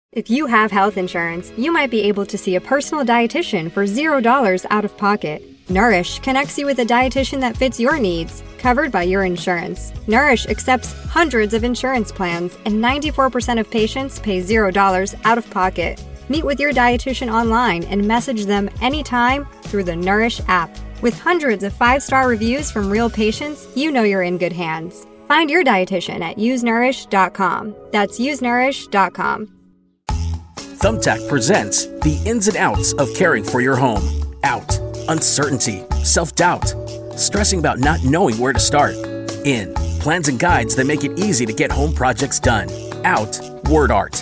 If you have health insurance, you might be able to see a personal dietitian for $0 out of pocket. Nourish connects you with a dietitian that fits your needs, covered by your insurance. Nourish accepts hundreds of insurance plans, and 94% of patients pay $0 out of pocket. Meet with your dietitian online and message them anytime through the Nourish app. With hundreds of 5-star reviews from real patients, you know you're in good hands. Find your dietitian at usenourish.com. That's usenourish.com. Thumbtack presents the ins and outs of caring for your home. Out, uncertainty, self-doubt, stressing about not knowing where to start. In, plans and guides that make it easy to get home projects done. Out, word art.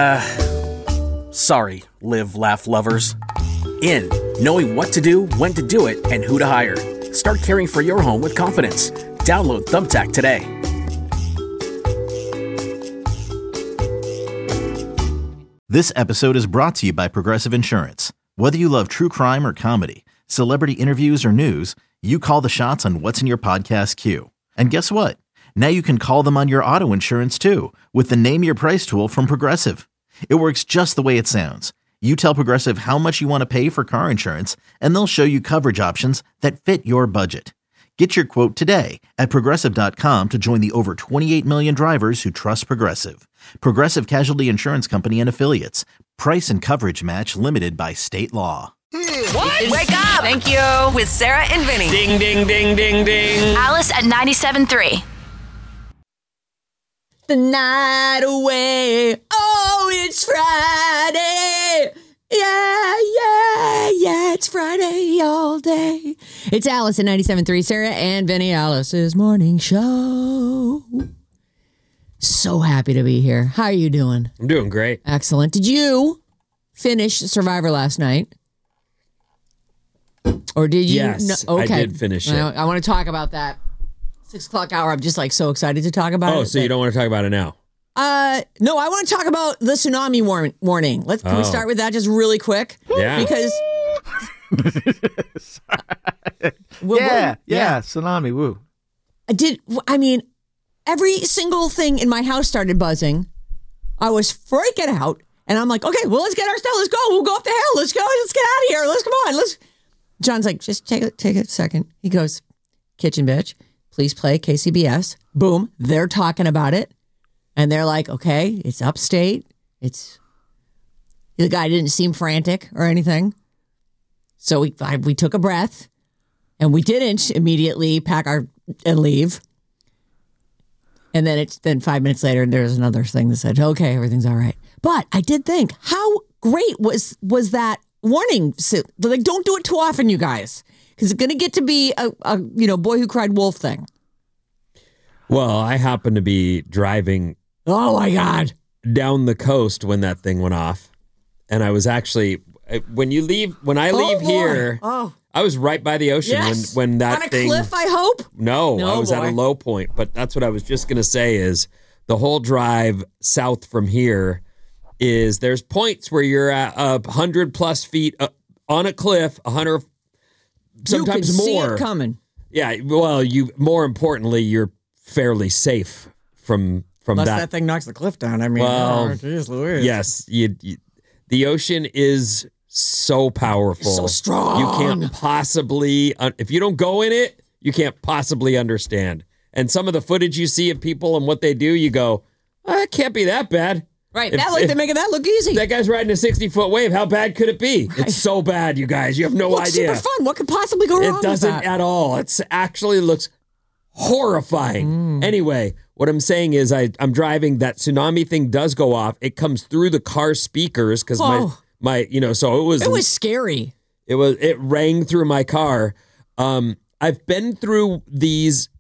Sorry, live, laugh lovers. In, knowing what to do, when to do it, and who to hire. Start caring for your home with confidence. Download Thumbtack today. This episode is brought to you by Progressive Insurance. Whether you love true crime or comedy, celebrity interviews or news, you call the shots on what's in your podcast queue. And guess what? Now you can call them on your auto insurance too with the Name Your Price tool from Progressive. It works just the way it sounds. You tell Progressive how much you want to pay for car insurance, and they'll show you coverage options that fit your budget. Get your quote today at Progressive.com to join the over 28 million drivers who trust Progressive. Progressive Casualty Insurance Company and Affiliates. Price and coverage match limited by state law. What? Wake up! Thank you. With Sarah and Vinny. Ding, ding, ding, ding, ding. Alice at 97.3. The night away. Oh, it's Friday. Yeah, it's Friday all day. It's Alice at 97.3, Sarah and Vinny, Alice's morning show. So happy to be here. How are you doing? I'm doing great. Excellent. Did you finish Survivor last night? Or did you? Yes, no, okay. I did finish it. I want to talk about that 6 o'clock hour. I'm just like so excited to talk about it. Oh, so you don't want to talk about it now? No, I want to talk about the tsunami warning. Can we start with that just really quick? Yeah. Because yeah, tsunami, woo. Every single thing in my house started buzzing. I was freaking out, and I'm like, okay, well, let's get our stuff. Let's go. We'll go up the hill. Let's go. Let's get out of here. Come on. John's like, just take a second. He goes, kitchen bitch, please play KCBS. Boom. They're talking about it. And they're like, okay, it's upstate. The guy didn't seem frantic or anything. So we took a breath, and we didn't immediately pack and leave. And then 5 minutes later, there's another thing that said, okay, everything's all right. But I did think, how great was that warning? Like, don't do it too often, you guys, because it's going to get to be a boy who cried wolf thing. Well, I happened to be driving. Oh my God. Down the coast when that thing went off. And I was actually, when I leave here, I was right by the ocean when that thing. On a cliff, I hope? No, I was at a low point. But that's what I was just going to say is the whole drive south from here is there's points where you're at 100 plus feet on a cliff, 100, sometimes more. You can see it coming. Yeah, well, more importantly, you're fairly safe from Unless that. that thing knocks the cliff down. I mean, geez Louise. Yes, the ocean is so powerful. It's so strong. You can't possibly, if you don't go in it, you can't possibly understand. And some of the footage you see of people and what they do, you go, it can't be that bad. Right, they're making that look easy. That guy's riding a 60-foot wave. How bad could it be? Right. It's so bad, you guys. You have no idea. It's super fun. What could possibly go wrong with that? It doesn't at all. It actually looks horrifying. Anyway, what I'm saying is I'm driving. That tsunami thing does go off. It comes through the car speakers because my so it was. It was scary. It rang through my car. I've been through these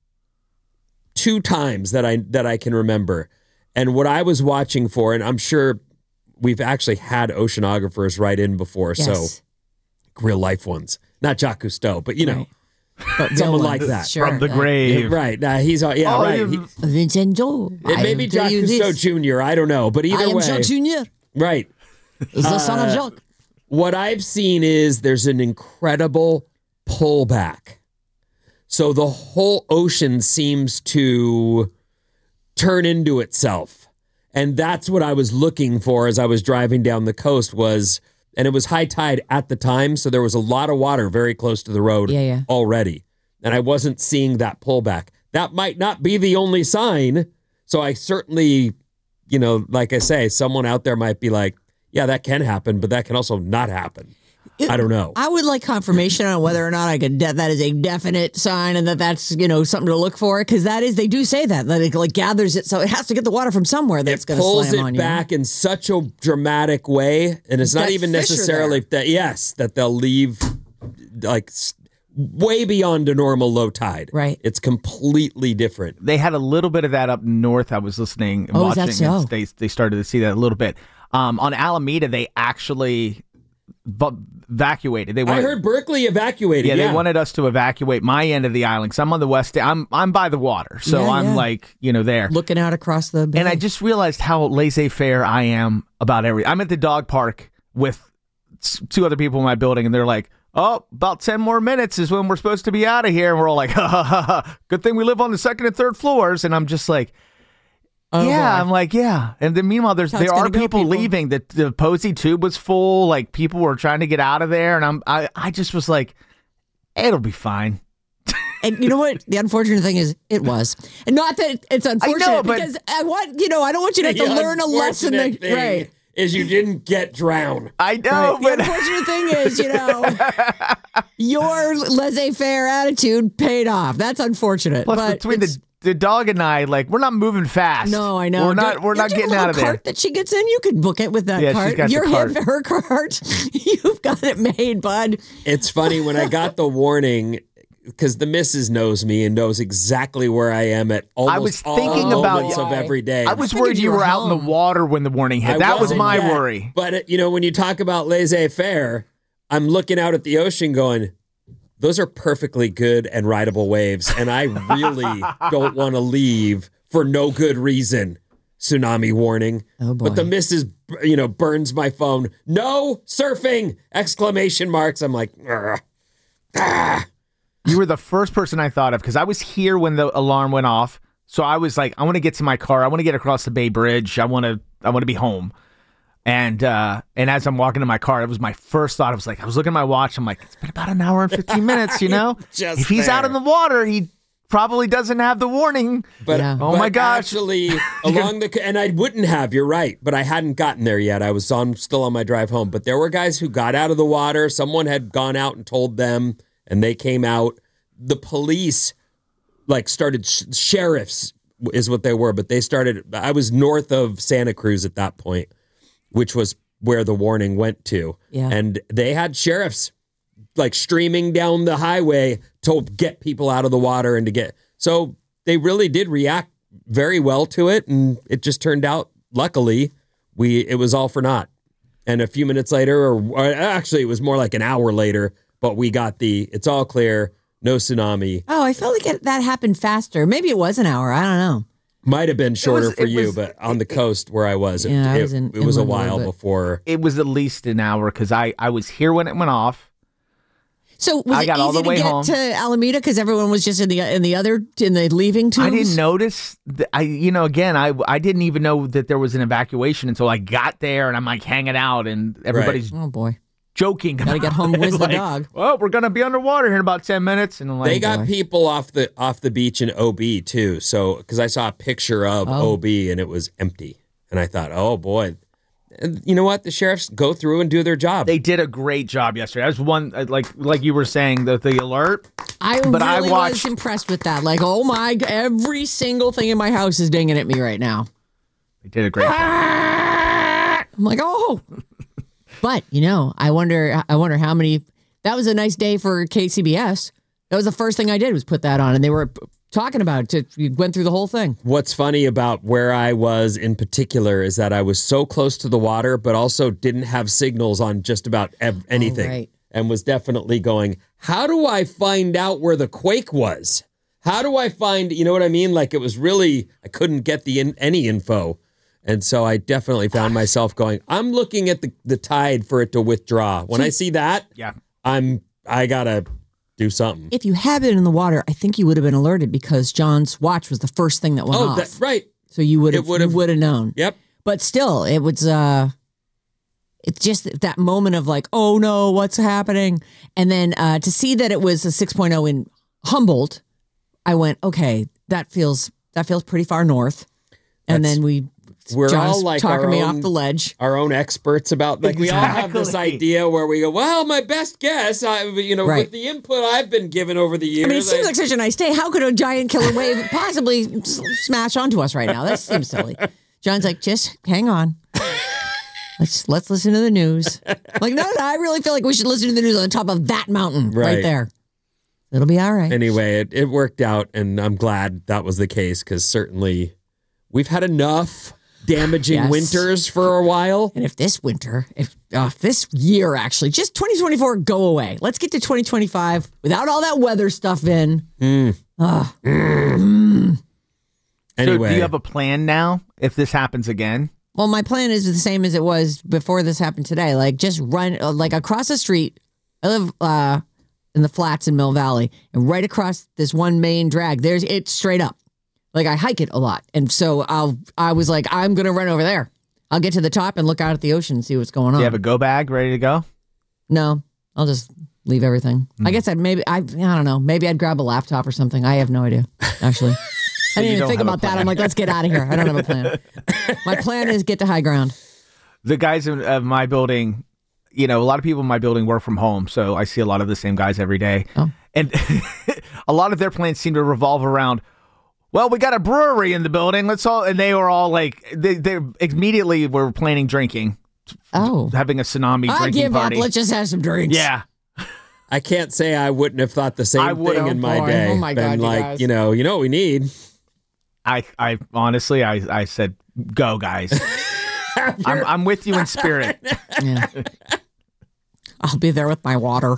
2 times that I can remember. And what I was watching for, and I'm sure we've actually had oceanographers write in before, so real life ones, not Jacques Cousteau, but someone like that from the grave, right? He's right. Vincenzo. It may be Jacques Cousteau Jr. I don't know, but either way, Jacques Jr. Right? Is the son of Jacques. What I've seen is there's an incredible pullback, so the whole ocean seems to turn into itself. And that's what I was looking for as I was driving down the coast and it was high tide at the time, so there was a lot of water very close to the road already. And I wasn't seeing that pullback. That might not be the only sign. So I certainly, like I say, someone out there might be like, yeah, that can happen, but that can also not happen. I don't know. I would like confirmation on whether or not that is a definite sign and that's, something to look for. Because they do say that it like gathers it. So it has to get the water from somewhere that's going to slam on you. It pulls it back in such a dramatic way. And it's not even necessarily that they'll leave like way beyond a normal low tide. Right. It's completely different. They had a little bit of that up north. I was listening and watching. Is that so? They started to see that a little bit. On Alameda, they actually evacuated. I heard Berkeley evacuated. Yeah, they wanted us to evacuate my end of the island. Cause I'm on the west end. I'm by the water, so I'm like there, looking out across the bay. And I just realized how laissez-faire I am about everything. I'm at the dog park with 2 other people in my building, and they're like, "Oh, about 10 more minutes is when we're supposed to be out of here." And we're all like, "Ha ha ha ha! Good thing we live on the 2nd and 3rd floors." And I'm just like, Oh, yeah, boy. I'm like, yeah. And then meanwhile, there are people leaving. The Posey tube was full. Like, people were trying to get out of there. And I just was like, it'll be fine. And you know what? The unfortunate thing is, it was. And not that it's unfortunate, because I don't want you to have to learn a lesson. Right. Is you didn't get drowned. I know, but the unfortunate thing is, your laissez-faire attitude paid off. That's unfortunate. Plus, but between the dog and I, like, we're not moving fast. No, I know. We're not getting out of there. Cart that she gets in, you could book it with that cart. She's got Your the cart. her cart. You've got it made, bud. It's funny when I got the warning, because the missus knows me and knows exactly where I am at almost all moments of every day. I was worried you were out in the water when the warning hit. That was my worry. But, when you talk about laissez-faire, I'm looking out at the ocean going, those are perfectly good and rideable waves, and I really don't want to leave for no good reason. Tsunami warning. Oh, boy. But the missus, burns my phone. No surfing! ! I'm like, ah. You were the first person I thought of, because I was here when the alarm went off. So I was like, I want to get to my car. I want to get across the Bay Bridge. I want to be home. And as I'm walking to my car, it was my first thought. I was looking at my watch. I'm like, it's been about an hour and 15 minutes, If he's out in the water, he probably doesn't have the warning. But my gosh. Actually, and I wouldn't have, you're right, but I hadn't gotten there yet. I was still on my drive home. But there were guys who got out of the water. Someone had gone out and told them, and they came out. The police, started, sheriffs is what they were, but they started, I was north of Santa Cruz at that point, which was where the warning went to. Yeah. And they had sheriffs streaming down the highway to get people out of the water and so they really did react very well to it. And it just turned out, luckily, it was all for naught. And a few minutes later, or actually it was more like an hour later, but we got it's all clear, no tsunami. Oh, I felt like that happened faster. Maybe it was an hour. I don't know. Might have been shorter for you, but on the coast where I was, it was a while before. It was at least an hour, because I was here when it went off. So was it easy to get to Alameda because everyone was just in the leaving tubes? I didn't notice. I didn't even know that there was an evacuation until I got there, and I'm hanging out, and everybody's oh boy joking. Gotta get home with the dog. Well, we're gonna be underwater here in about 10 minutes, and they got people off the beach in OB too. So because I saw a picture of OB and it was empty, and I thought, oh boy. And you know what? The sheriffs go through and do their job. They did a great job yesterday. I was one, like you were saying, the alert. I was impressed with that. Oh my, every single thing in my house is dinging at me right now. They did a great job. I'm like, oh. But, I wonder how many, that was a nice day for KCBS. That was the first thing I did was put that on, and they were talking about it. We went through the whole thing. What's funny about where I was in particular is that I was so close to the water, but also didn't have signals on just about anything. Right. And was definitely going, how do I find out where the quake was? How do I find, you know what I mean? It was really, I couldn't get any info. And so I definitely found myself going, I'm looking at the tide for it to withdraw. When I see that, I gotta do something. If you had been in the water, I think you would have been alerted because John's watch was the first thing that went off. That's right. So you would have known. Yep. But still, it was it's just that moment of like, oh no, what's happening? And then to see that it was a 6.0 in Humboldt, I went, okay, that feels pretty far north. And then we're John's all like talking me off the ledge. Our own experts about, like, we all have this idea where we go, well, my best guess, with the input I've been given over the years. I mean, it seems like such a nice day. How could a giant killer wave possibly smash onto us right now? That seems silly. John's like, just hang on. Let's listen to the news. I'm like, no, I really feel like we should listen to the news on the top of that mountain right there. It'll be all right. Anyway, it worked out, and I'm glad that was the case, because certainly we've had enough damaging winters for a while. And if this year actually, just 2024, go away. Let's get to 2025 without all that weather stuff in. Anyway. So do you have a plan now if this happens again? Well, my plan is the same as it was before this happened today. Like, just run like across the street. I live in the flats in Mill Valley, and right across this one main drag, it's straight up. Like, I hike it a lot. And so I was like, I'm going to run over there. I'll get to the top and look out at the ocean and see what's going on. Do you have a go bag ready to go? No, I'll just leave everything. I guess I don't know. Maybe I'd grab a laptop or something. I have no idea, actually. I didn't even think about that. I'm like, let's get out of here. I don't have a plan. My plan is get to high ground. The guys in my building, a lot of people in my building work from home, so I see a lot of the same guys every day. Oh. And a lot of their plans seem to revolve around, well, we got a brewery in the building. And they were all like, they immediately were planning drinking. Oh. Having a tsunami drinking party. Up. Let's just have some drinks. Yeah. I can't say I wouldn't have thought the same thing in my day. Oh my God, like, you know what we need. I honestly, I said, go guys. I'm with you in spirit. Yeah. I'll be there with my water.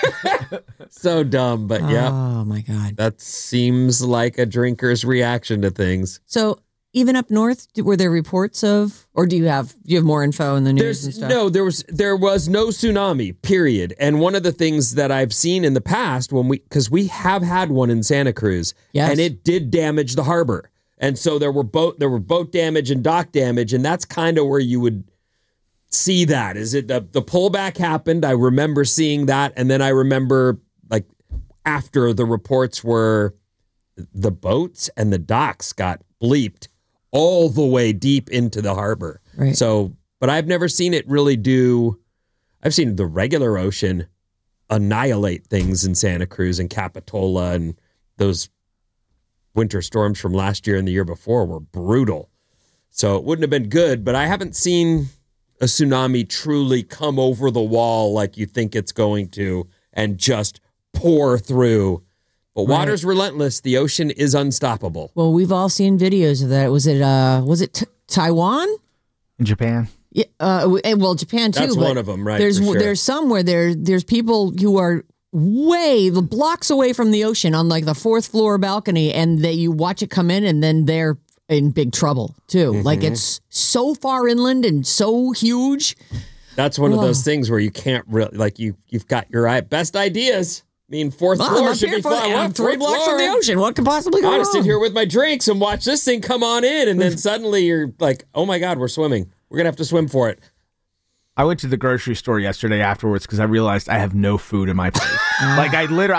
So dumb, but yeah. Oh my God. That seems like a drinker's reaction to things. So even up north, were there reports of, or do you have more info in the news and stuff? No, there was no tsunami, period. And one of the things that I've seen in the past because we have had one in Santa Cruz, and it did damage the harbor. And so there were boat damage and dock damage, and that's kind of where you would see that. Is it the pullback happened? I remember seeing that, and then I remember like after the reports were the boats and the docks got bleeped all the way deep into the harbor. Right. So, but I've never seen it really do. I've seen the regular ocean annihilate things in Santa Cruz and Capitola, and those winter storms from last year and the year before were brutal. So it wouldn't have been good, but I haven't seen a tsunami truly come over the wall like you think it's going to and just pour through. But water's relentless. The ocean is unstoppable. Well, we've all seen videos of that. Was it Taiwan? Japan? Yeah. Well, Japan too. That's one of them, right? There's some where there's people who are way the blocks away from the ocean on like the 4th floor balcony, and you watch it come in, and then they're in big trouble too. Mm-hmm. Like, it's so far inland and so huge. That's one of those things where you can't really, like, you've got your best ideas. I mean, 4th floor should be fine. I'm 3 blocks from the ocean. What could possibly go wrong? I sit here with my drinks and watch this thing come on in, and then suddenly you're like, oh my God, we're swimming. We're going to have to swim for it. I went to the grocery store yesterday afterwards because I realized I have no food in my place. Like,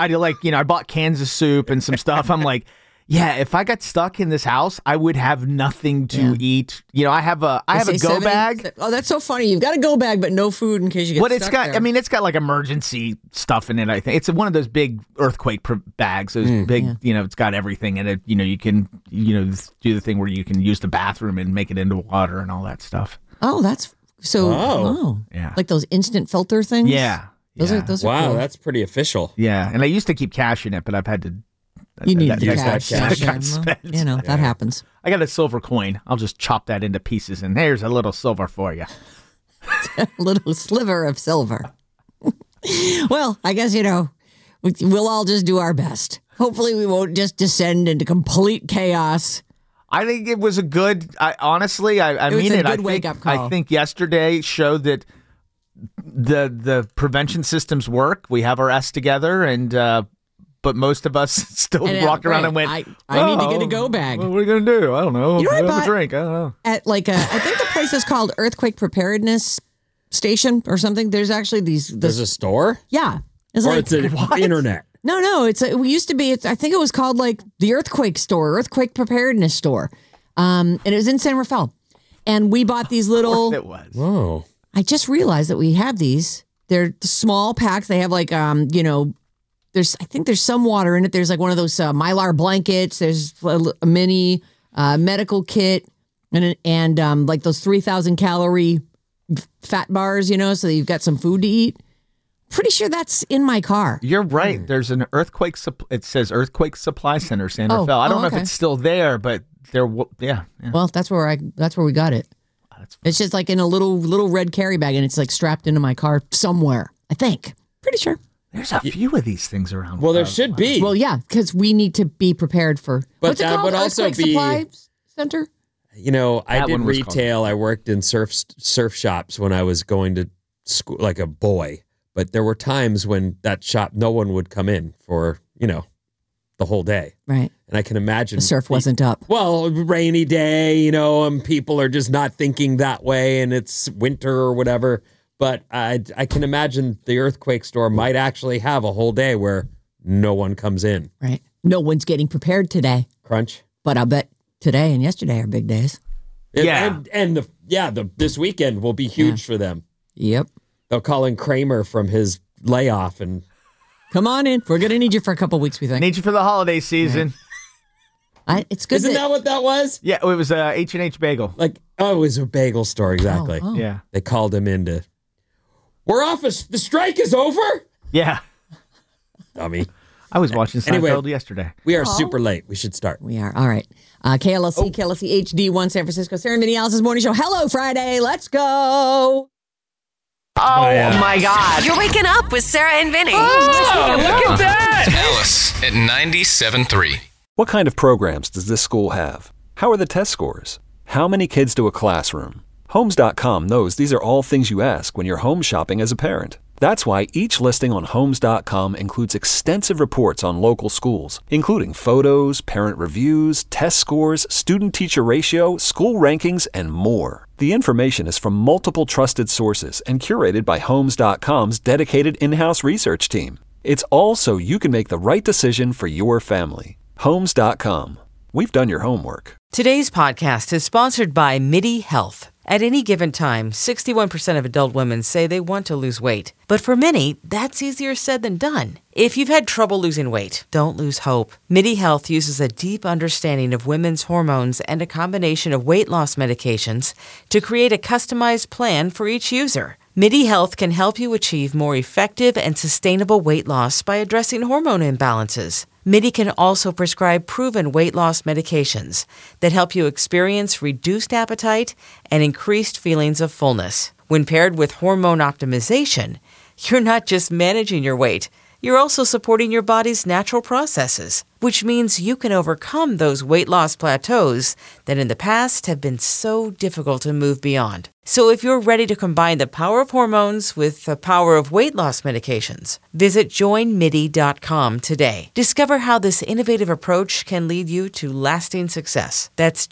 I bought cans of soup and some stuff. I'm like, yeah, if I got stuck in this house, I would have nothing to eat. I have a go bag. Oh, that's so funny. You've got a go bag, but no food in case you get stuck there. It's got like emergency stuff in it, I think. It's one of those big earthquake bags. Those big, it's got everything in it. You can, do the thing where you can use the bathroom and make it into water and all that stuff. Oh, that's so, yeah. Like those instant filter things? Yeah. Those are wow, cool. that's pretty official. Yeah, and I used to keep cash in it, but I've had to. You need the cash. That happens. I got a silver coin. I'll just chop that into pieces, and there's a little silver for you. A little sliver of silver. Well, I guess, we'll all just do our best. Hopefully we won't just descend into complete chaos. I think it was a good, honestly, I mean it. A good wake-up call. I think yesterday showed that the prevention systems work. We have our S together, and but most of us still walked around and went, I need to get a go bag. What are we going to do? I don't know. You know what I bought? A drink. I don't know. At I think the place is called Earthquake Preparedness Station or something. There's actually There's a store? Yeah. It's Or like, it's an internet? No. It used to be, I think it was called like the Earthquake Store, Earthquake Preparedness Store. And it was in San Rafael. And we bought these little. It was. Whoa. I just realized that we have these. They're small packs. They have like, I think there's some water in it. There's like one of those Mylar blankets. There's a mini medical kit and like those 3,000 calorie fat bars, so that you've got some food to eat. Pretty sure that's in my car. You're right. There's an earthquake. It says Earthquake Supply Center, San Rafael. I don't know if it's still there, but there. Yeah. Well, that's where we got it. It's just like in a little red carry bag, and it's like strapped into my car somewhere. I think. Pretty sure. There's a few of these things around. Well, there should be. Well, yeah, because we need to be prepared for. What's it called? Would also Earthquake Supply Center. I did retail. I worked in surf shops when I was going to school, like a boy. But there were times when that shop, no one would come in for the whole day. Right. And I can imagine the surf wasn't up. Well, rainy day, and people are just not thinking that way, and it's winter or whatever. But I can imagine the earthquake store might actually have a whole day where no one comes in. Right. No one's getting prepared today. Crunch. But I'll bet today and yesterday are big days. Yeah. And this weekend will be huge for them. Yep. They'll call in Kramer from his layoff and come on in. We're going to need you for a couple weeks, we think. Need you for the holiday season. It's good. Isn't that what that was? Yeah, it was H&H Bagel. It was a bagel store, exactly. Oh. Yeah. They called him in to, we're off, the strike is over? Yeah. Dummy. I was watching Seinfeld yesterday. We are super late. We should start. We are. All right. KLSC HD1 San Francisco. Sarah and Vinny Alice's Morning Show. Hello, Friday. Let's go. Oh, my God. You're waking up with Sarah and Vinny. Oh, look at that. Alice at 97.3. What kind of programs does this school have? How are the test scores? How many kids to a classroom? Homes.com knows these are all things you ask when you're home shopping as a parent. That's why each listing on Homes.com includes extensive reports on local schools, including photos, parent reviews, test scores, student-teacher ratio, school rankings, and more. The information is from multiple trusted sources and curated by Homes.com's dedicated in-house research team. It's all so you can make the right decision for your family. Homes.com. We've done your homework. Today's podcast is sponsored by MIDI Health. At any given time, 61% of adult women say they want to lose weight. But for many, that's easier said than done. If you've had trouble losing weight, don't lose hope. MIDI Health uses a deep understanding of women's hormones and a combination of weight loss medications to create a customized plan for each user. MIDI Health can help you achieve more effective and sustainable weight loss by addressing hormone imbalances. MIDI can also prescribe proven weight loss medications that help you experience reduced appetite and increased feelings of fullness. When paired with hormone optimization, you're not just managing your weight, you're also supporting your body's natural processes, which means you can overcome those weight loss plateaus that in the past have been so difficult to move beyond. So if you're ready to combine the power of hormones with the power of weight loss medications, visit joinmidi.com today. Discover how this innovative approach can lead you to lasting success. That's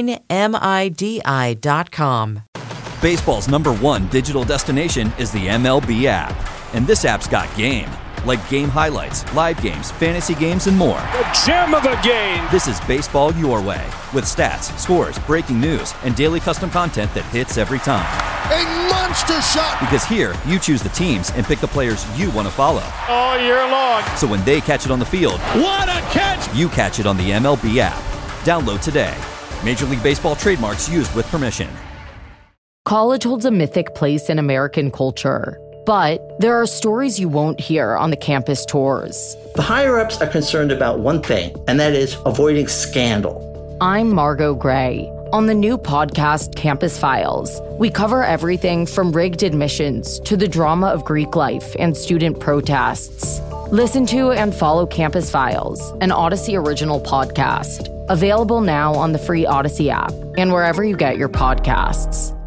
joinmidi.com. Baseball's #1 digital destination is the MLB app. And this app's got game. Like game highlights, live games, fantasy games, and more. The gem of a game! This is baseball your way, with stats, scores, breaking news, and daily custom content that hits every time. A monster shot! Because here, you choose the teams and pick the players you want to follow. All year long. So when they catch it on the field, what a catch! You catch it on the MLB app. Download today. Major League Baseball trademarks used with permission. College holds a mythic place in American culture. But there are stories you won't hear on the campus tours. The higher-ups are concerned about one thing, and that is avoiding scandal. I'm Margot Gray. On the new podcast, Campus Files, we cover everything from rigged admissions to the drama of Greek life and student protests. Listen to and follow Campus Files, an Odyssey original podcast. Available now on the free Odyssey app and wherever you get your podcasts.